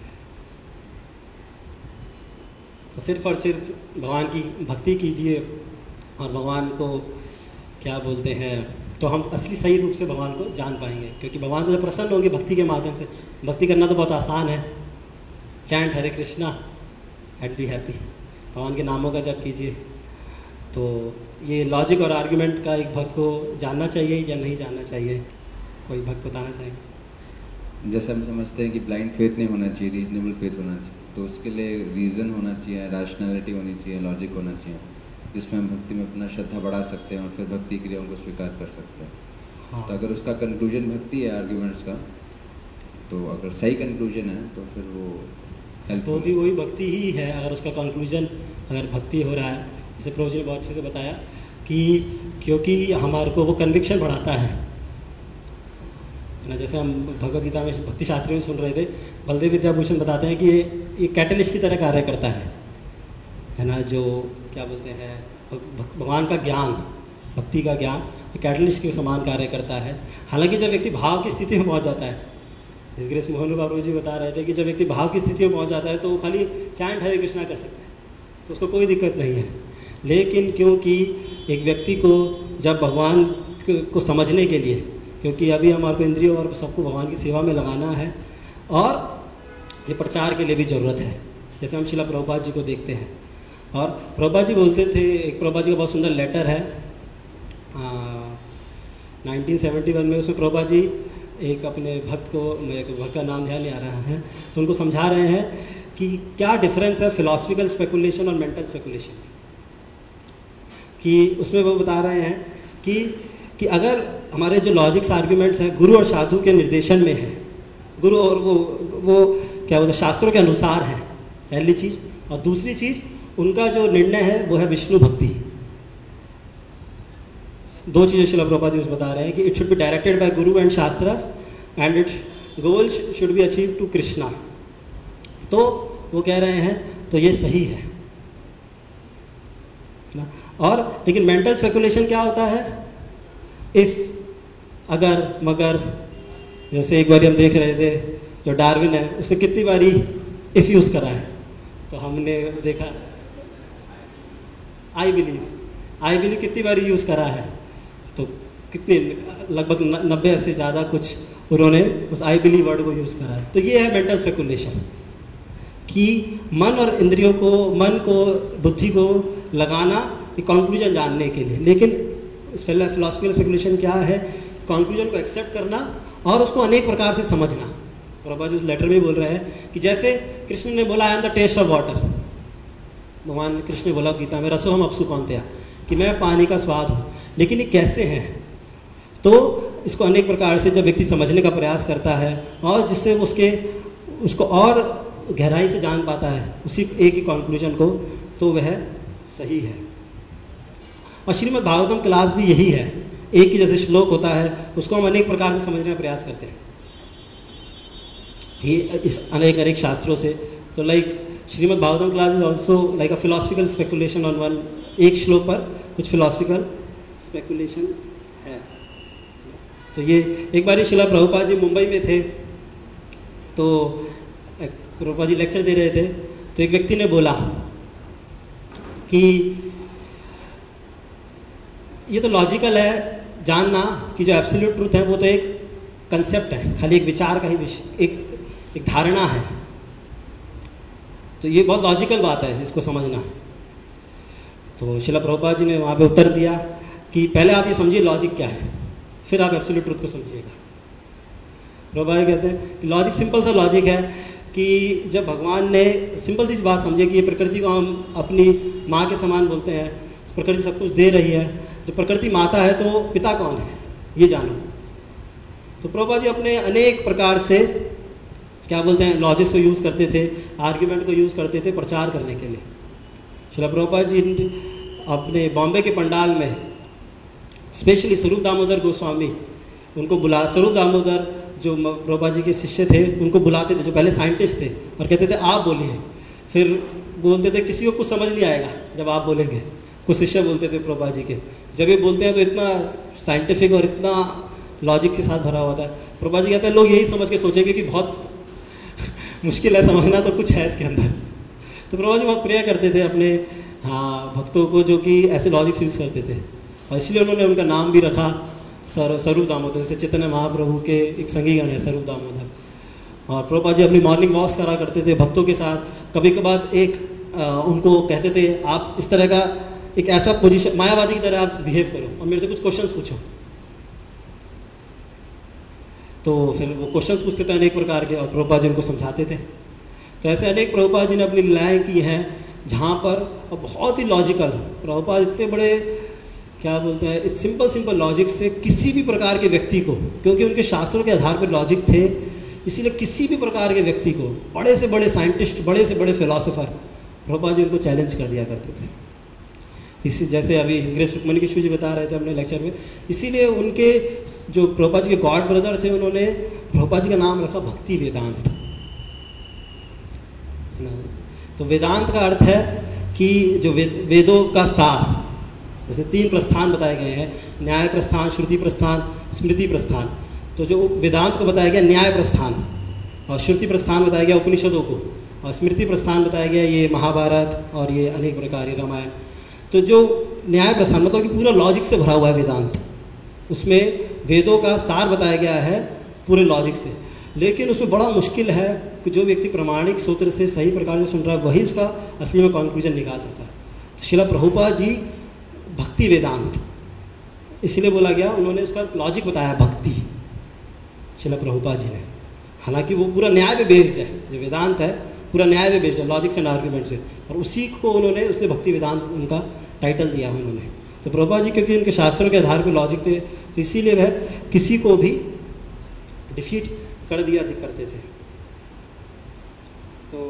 तो सिर्फ और सिर्फ भगवान की भक्ति कीजिए और भगवान को क्या बोलते हैं, तो हम असली सही रूप से भगवान को जान पाएंगे। क्योंकि भगवान तो जब प्रसन्न होंगे भक्ति के माध्यम से, भक्ति करना तो बहुत आसान है, chant Hare Krishna and be happy, भगवान के नामों का जप कीजिए। तो ये लॉजिक और आर्ग्यूमेंट का एक भक्त को जानना चाहिए या नहीं जानना चाहिए? कोई भक्त बताना चाहेंगे? जैसे हम समझते हैं कि ब्लाइंड फेथ नहीं होना चाहिए, रीजनेबल फेथ होना चाहिए, तो उसके लिए रीज़न होना चाहिए, रैशनैलिटी होनी चाहिए, लॉजिक होना चाहिए, जिसमें हम भक्ति में अपना श्रद्धा बढ़ा सकते हैं और फिर भक्ति क्रियाओं को स्वीकार कर सकते हैं। हाँ। तो अगर उसका कंक्लूजन भक्ति है आर्ग्यूमेंट्स का, तो अगर सही कंक्लूजन है तो फिर वो तो भी वही भक्ति ही है। अगर उसका कंक्लूजन अगर भक्ति हो रहा है, जैसे प्रभु जी ने बहुत अच्छे से बताया कि क्योंकि हमारे को वो कन्विक्शन बढ़ाता है ना। जैसे हम भगवद गीता में भक्ति शास्त्र में सुन रहे थे, बलदेव विद्याभूषण बताते हैं कि ये कैटलिस्ट की तरह कार्य करता है ना, जो क्या बोलते हैं भगवान का ज्ञान, भक्ति का ज्ञान कैटलिस्ट के समान कार्य करता है। हालांकि जब व्यक्ति भाव की स्थिति में पहुंच जाता है, इस ग्रेस मोहन बाबू जी बता रहे थे कि जब व्यक्ति भाव की स्थिति में पहुंच जाता है तो वो खाली चैंट हरे कृष्णा कर सकता है, तो उसको कोई दिक्कत नहीं है। लेकिन क्योंकि एक व्यक्ति को जब भगवान को समझने के लिए, क्योंकि अभी हमारे को इंद्रियों और सबको भगवान की सेवा में लगाना है और ये प्रचार के लिए भी ज़रूरत है। जैसे हम शिला प्रभुपाद जी को देखते हैं, और प्रभुपाद जी बोलते थे, एक प्रभुपाद जी का बहुत सुंदर लेटर है 1971 में, उसमें प्रभुपाद जी एक अपने भक्त को, मेरे को भक्त का नाम ध्यान नहीं आ रहा है, तो उनको समझा रहे हैं कि क्या डिफरेंस है फिलॉसफिकल स्पेकुलेशन और मेंटल स्पेकुलेशन। कि उसमें वो बता रहे हैं कि अगर हमारे जो लॉजिक्स आर्ग्यूमेंट्स हैं गुरु और साधु के निर्देशन में है, गुरु और वो क्या बोलते हैं शास्त्रों के अनुसार है, पहली चीज़, और दूसरी चीज़ उनका जो निर्णय है वो है विष्णु भक्ति। दो चीज़ें श्रील प्रभुपाद जी बता रहे हैं कि it should be directed by guru and shastras, and it goal should be achieve to Krishna. तो वो कह रहे हैं तो ये सही है ना। और लेकिन मेंटल स्पेकुलेशन क्या होता है, इफ, अगर, मगर। जैसे एक बार हम देख रहे थे जो डार्विन है उसने कितनी बारी इफ यूज करा है, तो हमने देखा आई बिलीव कितनी बारी यूज करा है, तो कितने लगभग 90 से ज़्यादा कुछ उन्होंने उस आई बिलीव वर्ड को यूज करा है। तो ये है मेंटल स्पेकुलेशन कि मन और इंद्रियों को, मन को, बुद्धि को लगाना एक कंक्लूजन जानने के लिए। लेकिन फिलॉसफिकल स्पेकुलेशन क्या है, कंक्लूजन को एक्सेप्ट करना और उसको अनेक प्रकार से समझना। प्रभुपाद जी उस लेटर में बोल रहे हैं कि जैसे कृष्ण ने बोला I am the taste of water, भगवान कृष्ण ने बोला गीता में रसोहम अप्सु कौन्तेय, कि मैं पानी का स्वाद हूँ। लेकिन ये कैसे है, तो इसको अनेक प्रकार से जब व्यक्ति समझने का प्रयास करता है और जिससे उसको और गहराई से जान पाता है उसी एक ही कंक्लूजन को, तो वह सही है। और श्रीमद् भागवतम क्लास भी यही है, एक ही जैसे श्लोक होता है उसको हम अनेक प्रकार से समझने का प्रयास करते हैं ये इस अनेक शास्त्रों से। तो like Shrimad Bhagavatam class is also like a philosophical speculation on one, एक श्लोक पर कुछ फिलोसफिकल स्पेकुलेशन है। तो ये एक बार शिला प्रभुपाद जी मुंबई में थे, तो प्रभुपाद जी लेक्चर दे रहे थे, तो एक व्यक्ति ने बोला कि ये तो लॉजिकल है जानना कि जो एब्सोल्यूट ट्रूथ है वो तो एक कंसेप्ट है, खाली एक विचार का ही विषय, एक धारणा है, तो ये बहुत लॉजिकल बात है इसको समझना। तो शिला प्रभुपाद जी ने वहाँ पे उत्तर दिया कि पहले आप ये समझिए लॉजिक क्या है, फिर आप एब्सोल्यूट ट्रूथ को समझिएगा। प्रभुपाद जी कहते हैं कि लॉजिक, सिंपल सा लॉजिक है कि जब भगवान ने, सिंपल सी बात समझे कि ये प्रकृति को हम अपनी माँ के समान बोलते हैं, प्रकृति सब कुछ दे रही है, जब प्रकृति माता है तो पिता कौन है ये जानो। तो प्रभुपाद जी अपने अनेक प्रकार से क्या बोलते हैं लॉजिक्स को यूज़ करते थे, आर्ग्यूमेंट को यूज़ करते थे प्रचार करने के लिए। श्रील प्रभुपाद जी अपने बॉम्बे के पंडाल में स्पेशली स्वरूप दामोदर गोस्वामी उनको स्वरूप दामोदर जो प्रभुपाद जी के शिष्य थे उनको बुलाते थे, जो पहले साइंटिस्ट थे, और कहते थे आप बोलिए, फिर बोलते थे किसी को कुछ समझ नहीं आएगा जब आप बोलेंगे। कुछ शिष्य बोलते थे प्रभुपाद जी के, जब ये बोलते हैं तो इतना साइंटिफिक और इतना लॉजिक के साथ भरा हुआ था। प्रभुपाद जी कहते हैं लोग यही समझ के सोचेंगे कि बहुत मुश्किल है समझना, तो कुछ है इसके अंदर। तो प्रभुपाद जी बहुत प्रेयर करते थे अपने भक्तों को जो कि ऐसे लॉजिक्स यूज करते थे, और इसलिए उन्होंने उनका नाम भी रखा स्वरूप दामोदर। जैसे चैतन्य महाप्रभु के एक संगीगण है स्वरूप दामोदर। और प्रभुपाद जी अपनी मॉर्निंग वॉक्स करा करते थे भक्तों के साथ, कभी कभार उनको कहते थे आप इस तरह का एक ऐसा पोजीशन, मायावादी की तरह आप बिहेव करो और मेरे से कुछ क्वेश्चंस पूछो। तो फिर वो क्वेश्चंस पूछते थे अनेक प्रकार के, और प्रभुपाद जी उनको समझाते थे। तो ऐसे अनेक प्रभुपाद जी ने अपनी लीलाएं की हैं जहाँ पर और बहुत ही लॉजिकल, प्रभुपाद इतने बड़े क्या बोलते हैं इस सिंपल लॉजिक से किसी भी प्रकार के व्यक्ति को, क्योंकि उनके शास्त्रों के आधार पर लॉजिक थे, इसीलिए किसी भी प्रकार के व्यक्ति को, बड़े से बड़े साइंटिस्ट, बड़े से बड़े फिलोसोफर, प्रभुपाद जी उनको चैलेंज कर दिया करते थे। इसी जैसे अभी हिज ग्रेस रुक्मणी कृष्ण जी बता रहे थे अपने लेक्चर में, इसीलिए उनके जो प्रभुपाद जी के गॉड ब्रदर थे उन्होंने प्रभुपाद जी का नाम रखा भक्ति वेदांत। तो वेदांत का अर्थ है कि जो वेदों का सार, जैसे 3 प्रस्थान बताए गए हैं, न्याय प्रस्थान, श्रुति प्रस्थान, स्मृति प्रस्थान। तो जो वेदांत को बताया गया न्याय प्रस्थान, और श्रुति प्रस्थान बताया गया उपनिषदों को, और स्मृति प्रस्थान बताया गया ये महाभारत और ये अनेक प्रकार रामायण। तो जो न्याय प्रस्थान मतलब कि पूरा लॉजिक से भरा हुआ है वेदांत, उसमें वेदों का सार बताया गया है पूरे लॉजिक से। लेकिन उसमें बड़ा मुश्किल है कि जो व्यक्ति प्रमाणिक सूत्र से सही प्रकार से सुन रहा है वही उसका असली में कंक्लूजन निकाल सकता है। तो श्रील प्रभुपाद जी भक्ति वेदांत इसलिए बोला गया, उन्होंने उसका लॉजिक बताया भक्ति, श्रील प्रभुपाद जी ने। हालांकि वो पूरा न्याय पे बेस्ड है, जो वेदांत है पूरा न्याय पे बेस्ड है, लॉजिक्स एंड आर्ग्यूमेंट से, और उसी को उन्होंने उसने भक्ति वेदांत उनका टाइटल दिया उन्होंने। तो प्रभुपाद जी क्योंकि उनके शास्त्रों के आधार पर लॉजिक थे, तो इसीलिए वह किसी को भी डिफीट कर दिया करते थे। तो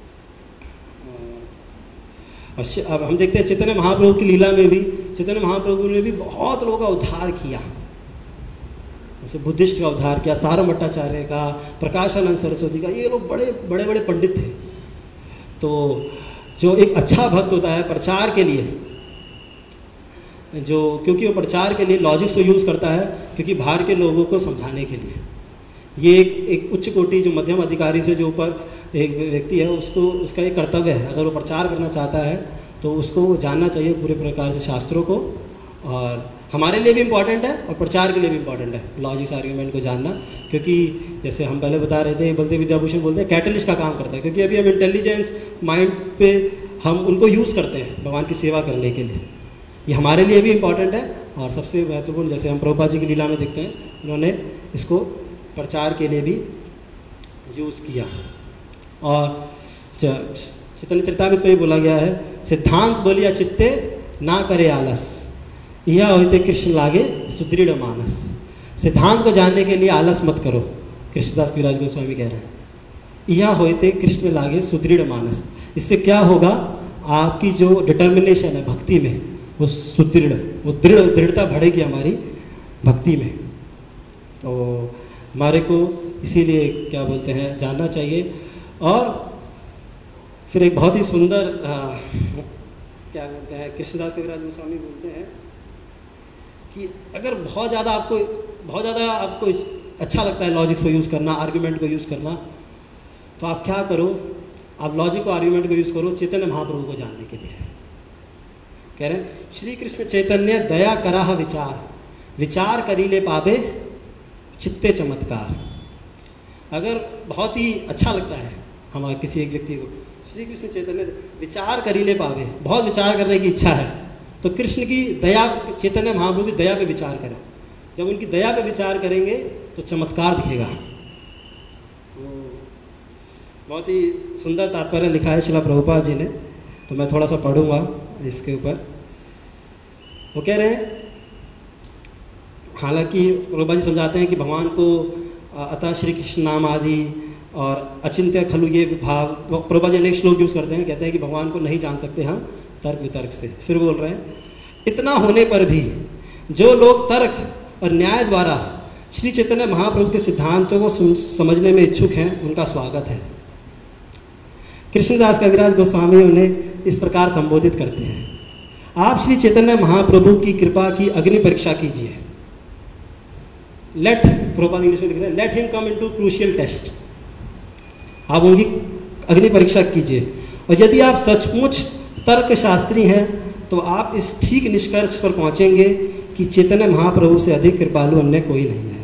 अब हम देखते हैं चैतन्य महाप्रभु की लीला में भी, चैतन्य महाप्रभु ने भी बहुत लोगों का उद्धार किया। जैसे बुद्धिस्ट का उद्धार किया, सारम भट्टाचार्य का, प्रकाशानंद सरस्वती का, ये लोग बड़े बड़े बड़े पंडित थे। तो जो एक अच्छा भक्त होता है प्रचार के लिए, जो क्योंकि वो प्रचार के लिए लॉजिक्स को यूज़ करता है, क्योंकि बाहर के लोगों को समझाने के लिए। ये एक उच्च कोटि जो मध्यम अधिकारी से जो ऊपर एक व्यक्ति है, उसको उसका एक कर्तव्य है, अगर वो प्रचार करना चाहता है तो उसको जानना चाहिए पूरे प्रकार से शास्त्रों को, और हमारे लिए भी इम्पॉर्टेंट है और प्रचार के लिए भी इम्पॉर्टेंट है लॉजिक्स आर्ग्यूमेंट को जानना। क्योंकि जैसे हम पहले बता रहे थे, बलदेव विद्याभूषण बोलते हैं कैटलिस्ट का काम करता है, क्योंकि अभी हम इंटेलिजेंस माइंड पे हम उनको यूज़ करते हैं भगवान की सेवा करने के लिए। ये हमारे लिए भी इम्पॉर्टेंट है, और सबसे महत्वपूर्ण जैसे हम प्रभुपाद जी की लीला में देखते हैं, उन्होंने इसको प्रचार के लिए भी यूज़ किया। और चैतन्य चरितामृत में बोला गया है, सिद्धांत बोलिया चित्ते ना करे आलस, यह होते कृष्ण लागे सुदृढ़ मानस। सिद्धांत को जानने के लिए आलस मत करो, कृष्णदास कविराज गोस्वामी कह रहे हैं, यह होते कृष्ण लागे सुदृढ़ मानस। इससे क्या होगा, आपकी जो डिटर्मिनेशन है भक्ति में वो सुदृढ़, वो दृढ़ता बढ़ेगी हमारी भक्ति में। तो हमारे को इसीलिए क्या बोलते हैं जानना चाहिए। और फिर एक बहुत ही सुंदर क्या बोलते हैं कृष्णदास कविराज गोस्वामी बोलते हैं कि अगर बहुत ज़्यादा आपको अच्छा लगता है लॉजिक को यूज़ करना, आर्ग्यूमेंट को यूज़ करना, तो आप क्या करो, आप लॉजिक को आर्ग्यूमेंट को यूज़ करो चैतन्य महाप्रभु को जानने के लिए। कह रहे हैं श्री कृष्ण चैतन्य दया कराह विचार, विचार करीले पावे चित्ते चमत्कार। अगर बहुत ही अच्छा लगता है हमारे किसी एक व्यक्ति को, श्री कृष्ण चैतन्य विचार करीले पावे, बहुत विचार करने की इच्छा है, तो कृष्ण की दया, चैतन्य महाप्रभु की दया पे विचार करें। जब उनकी दया पे विचार करेंगे तो चमत्कार दिखेगा। तो बहुत ही सुंदर तात्पर्य लिखा है शिला प्रभुपाद जी ने, तो मैं थोड़ा सा पढ़ूंगा इसके ऊपर। वो कह रहे हैं, हालांकि प्रभुपाद जी समझाते हैं कि भगवान को अतः श्री कृष्ण नाम आदि और अचिंत्य खलु ये भाव, प्रभुपाद जी अनेक श्लोक यूज करते हैं, कहते हैं कि भगवान को नहीं जान सकते हम तर्क वितर्क से। फिर बोल रहे हैं, इतना होने पर भी जो लोग तर्क और न्याय द्वारा श्री चैतन्य महाप्रभु के सिद्धांतों को समझने में इच्छुक हैं, उनका स्वागत है। कृष्णदास कविराज गोस्वामी उन्हें इस प्रकार संबोधित करते हैं, आप श्री चैतन्य महाप्रभु की कृपा की अग्नि परीक्षा कीजिए। लेट, प्रभुपाद इंग्लिश में लिख रहे हैं, let him come into crucial test. आप उनकी अग्नि परीक्षा कीजिए, और यदि आप सचमुच तर्क शास्त्री हैं तो आप इस ठीक निष्कर्ष पर पहुंचेंगे कि चैतन्य महाप्रभु से अधिक कृपालु अन्य कोई नहीं है।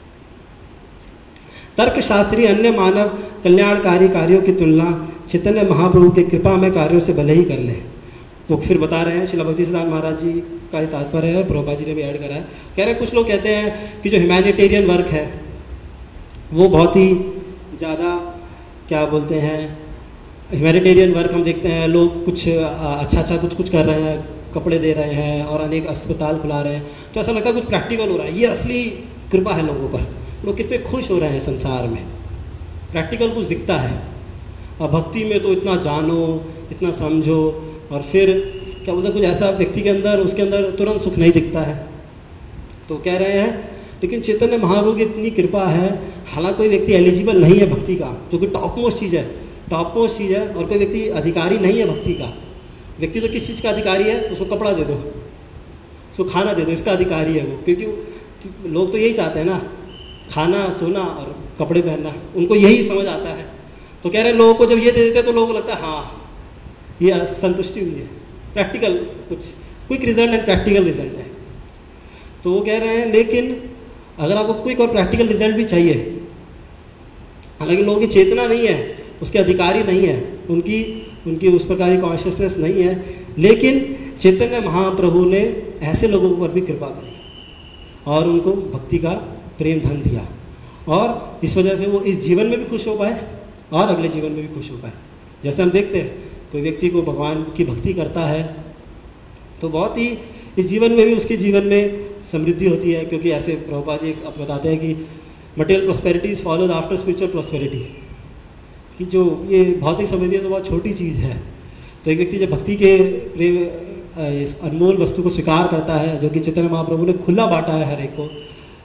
तर्क शास्त्री अन्य मानव कल्याणकारी कार्यों की तुलना चैतन्य महाप्रभु के कृपा में कार्यों से भले ही कर लें। वो फिर बता रहे हैं, श्रील भक्ति सिद्धांत महाराज जी का ही तात्पर्य है, प्रभुपाद जी ने भी ऐड करा है। कह रहे हैं कुछ लोग कहते हैं कि जो ह्यूमैनिटेरियन वर्क है वो बहुत ही ज़्यादा क्या बोलते हैं, ह्यूमैनिटेरियन वर्क हम देखते हैं लोग कुछ अच्छा कुछ कर रहे हैं, कपड़े दे रहे हैं और अनेक अस्पताल खुला रहे हैं, तो ऐसा लगता है कुछ प्रैक्टिकल हो रहा है, ये असली कृपा है लोगों पर, लोग कितने खुश हो रहे हैं संसार में, प्रैक्टिकल कुछ दिखता है। और भक्ति में तो इतना जानो, इतना समझो, और फिर क्या बोलते हैं कुछ ऐसा व्यक्ति के अंदर, उसके अंदर तुरंत सुख नहीं दिखता है। तो कह रहे हैं लेकिन चैतन्य महाप्रभु की इतनी कृपा है, हालांकि कोई व्यक्ति एलिजिबल नहीं है भक्ति का, जो कि टॉप मोस्ट चीज़ है, और कोई व्यक्ति अधिकारी नहीं है भक्ति का। व्यक्ति तो किस चीज़ का अधिकारी है, उसको कपड़ा दे दो, उसको खाना दे दो, इसका अधिकारी है वो, क्योंकि लोग तो यही चाहते हैं ना, खाना, सोना और कपड़े पहनना, उनको यही समझ आता है। तो कह रहे हैं लोगों को जब ये दे देते हैं तो लोगों को लगता है हाँ ये संतुष्टि हुई है, प्रैक्टिकल कुछ quick result and practical result है। तो वो कह रहे हैं लेकिन अगर आपको क्विक और प्रैक्टिकल रिजल्ट भी चाहिए, हालांकि लोगों की चेतना नहीं है, उसके अधिकारी नहीं है, उनकी उस प्रकार की कॉन्शियसनेस नहीं है, लेकिन चैतन्य महाप्रभु ने ऐसे लोगों पर भी कृपा करी और उनको भक्ति का प्रेम धन दिया, और इस वजह से वो इस जीवन में भी खुश हो पाए और अगले जीवन में भी खुश हो पाए। जैसे हम देखते हैं कोई व्यक्ति को भगवान की भक्ति करता है तो बहुत ही इस जीवन में भी उसके जीवन में समृद्धि होती है, क्योंकि ऐसे प्रभुपाद जी आप बताते हैं कि material prosperity is followed after spiritual prosperity, कि जो ये भौतिक समृद्धि है तो बहुत छोटी चीज़ है। तो एक व्यक्ति जब भक्ति के प्रेम इस अनमोल वस्तु को स्वीकार करता है, जो कि चैतन्य महाप्रभु ने खुला बांटा है हर एक को,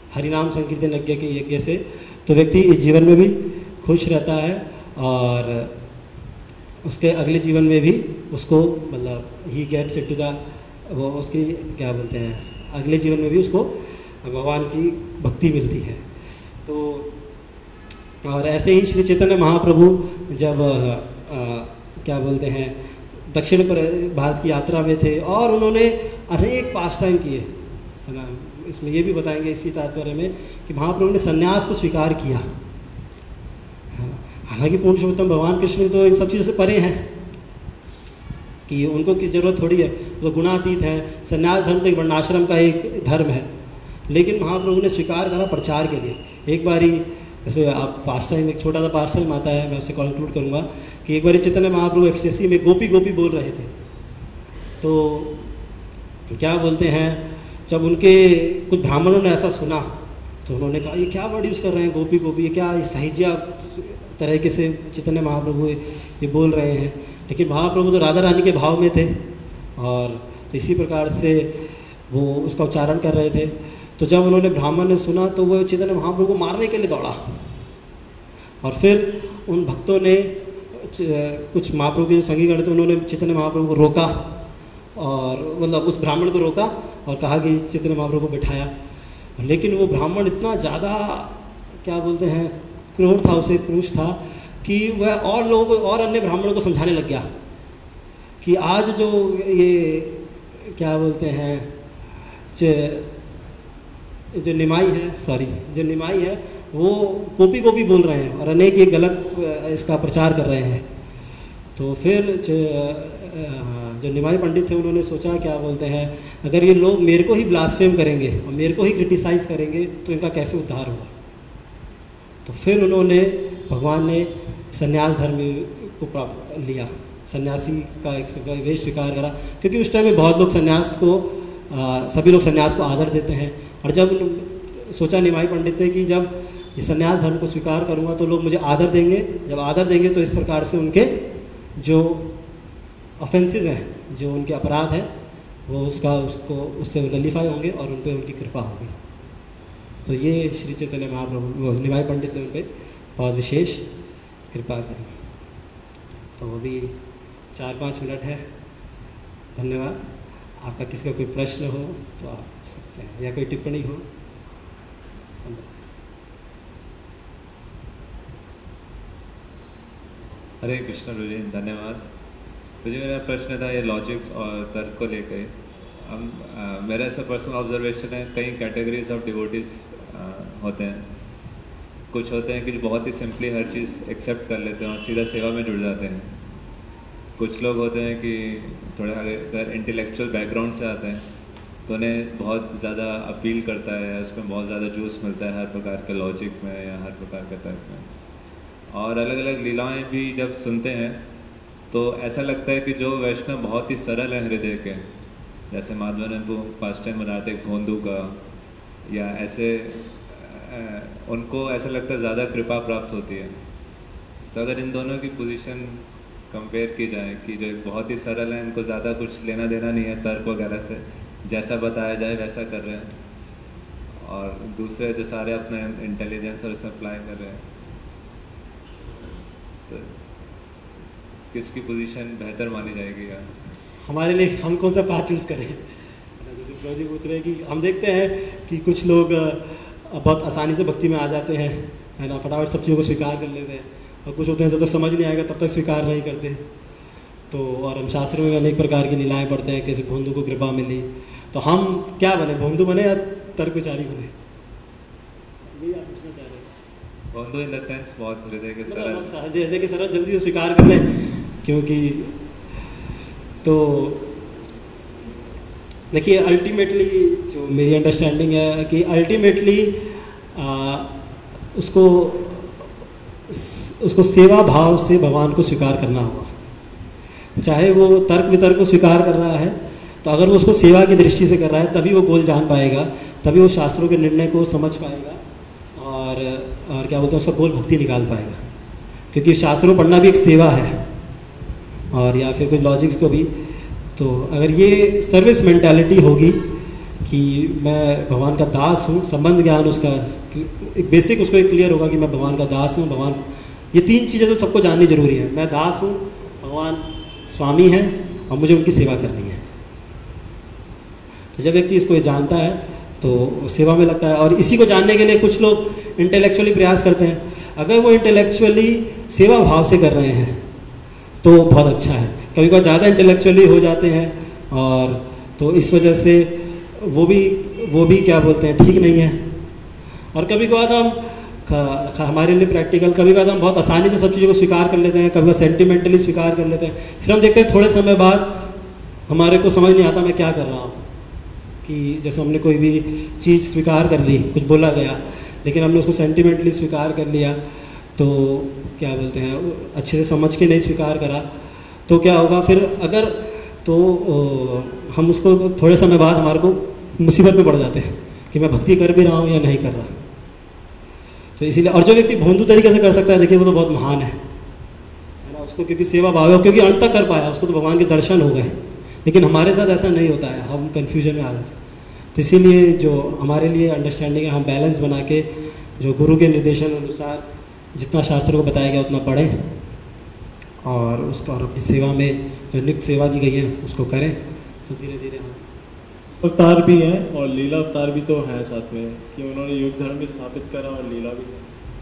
हरिनाम संकीर्तन यज्ञ के यज्ञ से, तो व्यक्ति इस जीवन में भी खुश रहता है और उसके अगले जीवन में भी उसको मतलब ही गेट्स इनटू द, वो उसकी क्या बोलते हैं, अगले जीवन में भी उसको भगवान की भक्ति मिलती है। तो और ऐसे ही श्री चैतन्य महाप्रभु जब क्या बोलते हैं दक्षिण भारत की यात्रा में थे और उन्होंने अनेक पास टाइम किए, है ना। इसमें ये भी बताएंगे इसी तात्पर्य में कि महाप्रभु ने संन्यास को स्वीकार किया, है ना। हालांकि पूर्ण पुरुषोत्तम भगवान कृष्ण तो इन सब चीज़ों से परे हैं कि उनको किस जरूरत थोड़ी है, तो गुणातीत है। संन्यास धर्म तो एक वर्णाश्रम का एक धर्म है, लेकिन महाप्रभु ने स्वीकार करा प्रचार के लिए। एक बारी जैसे आप पास टाइम, एक छोटा सा पास टाइम आता है, मैं उससे कंक्लूड करूँगा कि एक बारी चैतन्य महाप्रभु एक्सटेसी में गोपी गोपी बोल रहे थे, तो क्या बोलते हैं, जब उनके कुछ ब्राह्मणों ने ऐसा सुना तो उन्होंने कहा ये क्या वर्ड यूज़ कर रहे हैं, गोपी गोपी, ये क्या साहिज्या तरीके से चैतन्य महाप्रभु ये बोल रहे हैं। लेकिन महाप्रभु तो राधा रानी के भाव में थे और तो इसी प्रकार से वो उसका उच्चारण कर रहे थे। तो जब उन्होंने ब्राह्मण ने सुना तो वो चैतन्य महाप्रभु को मारने के लिए दौड़ा और फिर उन भक्तों ने कुछ महाप्रभु के जो संगीगण थे उन्होंने चैतन्य महाप्रभु को रोका और मतलब उस ब्राह्मण को रोका और कहा कि चैतन्य महाप्रभु को बिठाया। लेकिन वो ब्राह्मण इतना ज़्यादा क्या बोलते हैं क्रूर था, उसे क्रूश था कि वह और लोगों को और अन्य ब्राह्मणों को समझाने लग गया कि आज जो ये क्या बोलते हैं जो निमाई है वो गोपी गोपी बोल रहे हैं और अनेक ये गलत इसका प्रचार कर रहे हैं। तो फिर जो निमाई पंडित थे उन्होंने सोचा क्या बोलते हैं अगर ये लोग मेरे को ही ब्लास्फेम करेंगे और मेरे को ही क्रिटिसाइज करेंगे तो इनका कैसे उद्धार होगा। तो फिर उन्होंने भगवान ने संन्यास धर्म को लिया, सन्यासी का एक वेश स्वीकार करा, क्योंकि उस टाइम में बहुत लोग संन्यास को सभी लोग संन्यास को आदर देते हैं। और जब सोचा निमाई पंडित ने कि जब ये संन्यास धर्म को स्वीकार करूँगा तो लोग मुझे आदर देंगे, जब आदर देंगे तो इस प्रकार से उनके जो ऑफेंसेस हैं, जो उनके अपराध हैं, वो उससे नलीफाई होंगे और उन पर उनकी कृपा होगी। तो ये श्री चैतन्य महाप्रभु निमाई पंडित ने उन पर बहुत विशेष कृपा करी। तो अभी 4-5 मिनट है, धन्यवाद। आपका किसी का कोई प्रश्न हो तो आप पूछ सकते हैं या कोई टिप्पणी हो। हरे कृष्ण रुजि, धन्यवाद। मुझे मेरा प्रश्न था ये लॉजिक्स और तर्क को लेकर। हम मेरा ऐसा पर्सनल ऑब्जर्वेशन है, कई कैटेगरीज ऑफ डिवोटीज होते हैं। कुछ होते हैं कि बहुत ही सिंपली हर चीज़ एक्सेप्ट कर लेते हैं और सीधा सेवा में जुड़ जाते हैं। कुछ लोग होते हैं कि थोड़े अगर इंटेलेक्चुअल बैकग्राउंड से आते हैं तो उन्हें बहुत ज़्यादा अपील करता है, उसमें बहुत ज़्यादा जूस मिलता है हर प्रकार के लॉजिक में या हर प्रकार के तर्क में। और अलग अलग लीलाएं भी जब सुनते हैं तो ऐसा लगता है कि जो वैष्णव बहुत ही सरल है हृदय के, जैसे माधवानंद को पास्ट टाइम बनाते गोंदू का, या ऐसे उनको ऐसा लगता है ज़्यादा कृपा प्राप्त होती है। तो अगर इन दोनों की पोजीशन कंपेयर की जाए कि जो बहुत ही सरल है, इनको ज़्यादा कुछ लेना देना नहीं है तर्क वगैरह से, जैसा बताया जाए वैसा कर रहे हैं, और दूसरे जो सारे अपने इंटेलिजेंस और उसमें अप्लाई कर रहे हैं, तो किसकी पोजीशन बेहतर मानी जाएगी? यार हमारे लिए हम कौन सा पाथ चूज़ करें? जैसे प्रोजी पूछ रहे हैं कि हम देखते हैं कि कुछ लोग बहुत आसानी से भक्ति में आ जाते हैं, है ना, फटाफट सब चीज़ों को स्वीकार कर लेते हैं, और कुछ होते हैं जब तक समझ नहीं आएगा तब तक स्वीकार नहीं करते। तो और हम शास्त्रों में अनेक प्रकार की लीलाएं पढ़ते हैं, कैसे भोंदू को कृपा मिली। तो हम क्या बने, भोंदू बने या तर्क विचारी बने? यही आप पूछना चाह रहे हैं? भोंदू इन द सेंस बहुत हृदय के सरल, हृदय के सरल जल्दी से स्वीकार कर लें, क्योंकि तो देखिए अल्टीमेटली जो मेरी अंडरस्टैंडिंग है कि अल्टीमेटली उसको सेवा भाव से भगवान को स्वीकार करना होगा। चाहे वो तर्क वितर्क को स्वीकार कर रहा है, तो अगर वो उसको सेवा की दृष्टि से कर रहा है तभी वो गोल जान पाएगा, तभी वो शास्त्रों के निर्णय को समझ पाएगा, और क्या बोलते हैं उसका गोल भक्ति निकाल पाएगा। क्योंकि शास्त्रों पढ़ना भी एक सेवा है, और या फिर कोई लॉजिक्स को भी। तो अगर ये सर्विस मेंटालिटी होगी कि मैं भगवान का दास हूँ, संबंध ज्ञान उसका एक बेसिक उसको एक क्लियर होगा कि मैं भगवान का दास हूँ, भगवान, ये तीन चीज़ें तो सबको जाननी जरूरी है। मैं दास हूँ, भगवान स्वामी हैं और मुझे उनकी सेवा करनी है। तो जब व्यक्ति इसको जानता है तो सेवा में लगता है। और इसी को जानने के लिए कुछ लोग इंटेलेक्चुअली प्रयास करते हैं। अगर वो इंटेलेक्चुअली सेवा भाव से कर रहे हैं तो बहुत अच्छा है। कभी कभी ज़्यादा इंटेलेक्चुअली हो जाते हैं और तो इस वजह से वो भी क्या बोलते हैं, ठीक नहीं है। और कभी कभार हम हमारे लिए प्रैक्टिकल, कभी कभार हम बहुत आसानी से सब चीज़ों को स्वीकार कर लेते हैं, कभी कभार सेंटिमेंटली स्वीकार कर लेते हैं। फिर हम देखते हैं थोड़े समय बाद हमारे को समझ नहीं आता मैं क्या कर रहा हूँ। कि जैसे हमने कोई भी चीज़ स्वीकार कर ली, कुछ बोला गया, लेकिन हमने उसको सेंटिमेंटली स्वीकार कर लिया, तो क्या बोलते हैं, अच्छे से समझ के नहीं स्वीकार करा, तो क्या होगा फिर अगर तो हम उसको थोड़े समय बाद हमारे को मुसीबत में पड़ जाते हैं कि मैं भक्ति कर भी रहा हूँ या नहीं कर रहा। तो इसीलिए, और जो व्यक्ति भोंदू तरीके से कर सकता है, देखिए वो तो बहुत महान है ना, उसको क्योंकि सेवा भाव है, क्योंकि अंत तक कर पाया, उसको तो भगवान के दर्शन हो गए। लेकिन हमारे साथ ऐसा नहीं होता है, हम कन्फ्यूजन में आ जाते हैं। तो इसीलिए जो हमारे लिए अंडरस्टैंडिंग है, हम बैलेंस बना के जो गुरु के निर्देशन अनुसार जितना शास्त्र को बताया गया उतना पढ़ें और उसको और अपनी सेवा में जो नित्य सेवा दी गई है उसको करें। तो धीरे धीरे हम अवतार भी हैं और लीला अवतार भी तो हैं साथ में, कि उन्होंने युग धर्म भी स्थापित करा और लीला भी।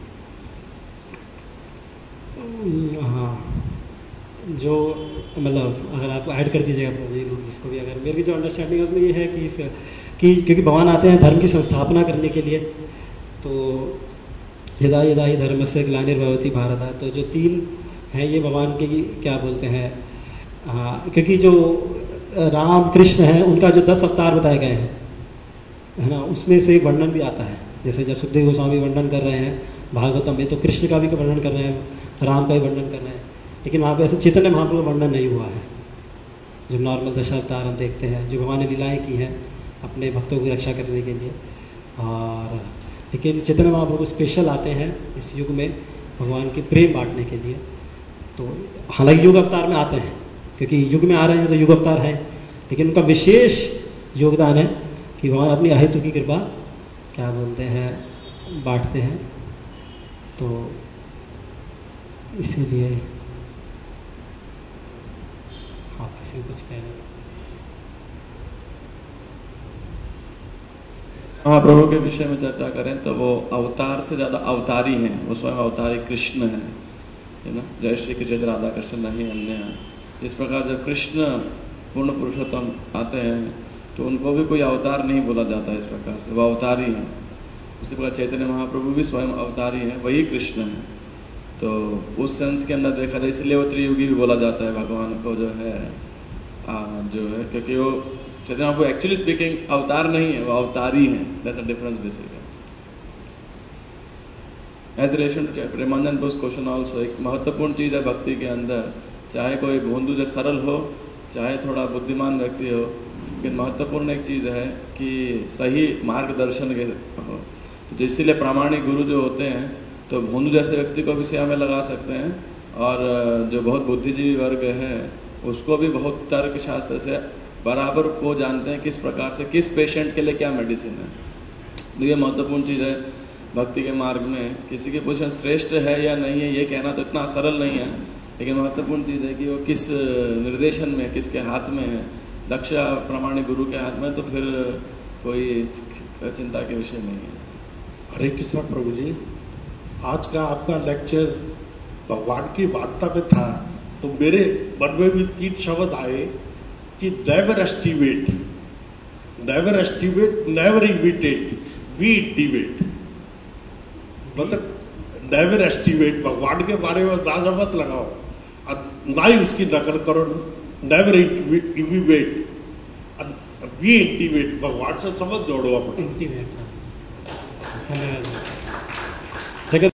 हाँ, जो मतलब अगर आप ऐड कर दीजिएगा प्रभु जिसको भी, अगर मेरी जो अंडरस्टैंडिंग है उसमें ये है कि क्योंकि भगवान आते हैं धर्म की संस्थापना करने के लिए, तो यदा यदा ही धर्मस्य ग्लानिर्भवति भारत है, तो जो तीन हैं ये भगवान के क्या बोलते हैं, हाँ, क्योंकि जो राम कृष्ण हैं उनका जो 10 अवतार बताए गए हैं, है ना, उसमें से एक वर्णन भी आता है। जैसे जब सुखदेव गोस्वामी वर्णन कर रहे हैं भागवतम में, तो कृष्ण का भी वर्णन कर रहे हैं, राम का भी वर्णन कर रहे हैं, लेकिन वहाँ पे ऐसे चैतन्य महाप्रभु का वर्णन नहीं हुआ है। जो नॉर्मल दशावतार हम देखते हैं, जो भगवान ने लीलाएँ की हैं अपने भक्तों की रक्षा करने के लिए, और लेकिन चैतन्य महाप्रभु स्पेशल आते हैं इस युग में भगवान की प्रेम बांटने के लिए। तो हालांकि युग अवतार में आते हैं, क्योंकि युग में आ रहे हैं तो युग अवतार है, लेकिन उनका विशेष योगदान है कि भगवान अपनी अहेतु की कृपा क्या बोलते हैं बांटते हैं। तो इसीलिए आप किसी कुछ कह रहे हैं? महाप्रभु के विषय में चर्चा करें तो वो अवतार से ज़्यादा अवतारी हैं, वो स्वयं अवतारी कृष्ण हैं, है ना। जय श्री कृष्ण राधा कृष्ण नहीं अन्य हैं। जिस प्रकार जब कृष्ण पूर्ण पुरुषोत्तम आते हैं तो उनको भी कोई अवतार नहीं बोला जाता, इस प्रकार से वो अवतारी हैं। उसी प्रकार चैतन्य महाप्रभु भी स्वयं अवतारी हैं, वही कृष्ण हैं। तो उस सेंस के अंदर देखा जाए इसलिए वो त्रियुगी भी बोला जाता है भगवान को, जो है क्योंकि वो चैतन्य महाप्रभु एक्चुअली स्पीकिंग अवतार नहीं है, वो अवतारी हैं। That's a difference basically. As relation to Premanand Bose question also, एक महत्वपूर्ण चीज़ है भक्ति के अंदर, चाहे कोई भोंदू जो सरल हो, चाहे थोड़ा बुद्धिमान व्यक्ति हो, लेकिन महत्वपूर्ण एक चीज़ है कि सही मार्गदर्शन के हो। तो इसीलिए प्रामाणिक गुरु जो होते हैं तो भोंदू जैसे व्यक्ति को भी सेवा में लगा सकते हैं, और जो बहुत बुद्धिजीवी वर्ग है उसको भी बहुत तर्क शास्त्र से बराबर वो जानते हैं किस प्रकार से किस पेशेंट के लिए क्या मेडिसिन है। तो ये महत्वपूर्ण चीज़ है भक्ति के मार्ग में। किसी की पोजीशन श्रेष्ठ है या नहीं है ये कहना तो इतना सरल नहीं है, लेकिन महत्वपूर्ण चीज़ है कि वो किस निर्देशन में, किसके हाथ में है। दक्ष प्रामाणिक गुरु के हाथ में तो फिर कोई चिंता के विषय नहीं है। हरे कृष्ण प्रभु जी, आज का आपका लेक्चर भगवान की वार्ता में था, तो मेरे मन में भी 3 शब्द आए कि never estimate, never estimate, never imitate, be intimate. मतलब नेवर एस्टिमेट, भगवान के बारे में अंदाजा मत लगाओ, ना ही उसकी नकल करो। नेवर इमिटेट, बी इंटीमेट, भगवान से संबंध जोड़ो अपना। धन्यवाद।